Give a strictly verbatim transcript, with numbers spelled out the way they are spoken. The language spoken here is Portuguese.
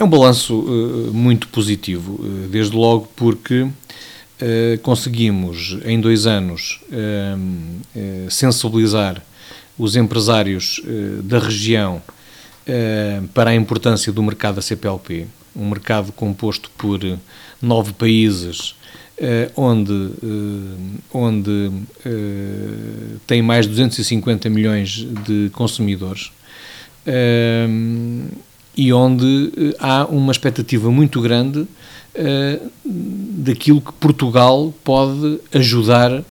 um balanço uh, muito positivo, uh, desde logo porque uh, conseguimos, em dois anos, uh, uh, sensibilizar os empresários uh, da região uh, para a importância do mercado da C P L P, um mercado composto por nove países, uh, onde, uh, onde uh, tem mais de duzentos e cinquenta milhões de consumidores, uh, e onde uh, há uma expectativa muito grande uh, daquilo que Portugal pode ajudar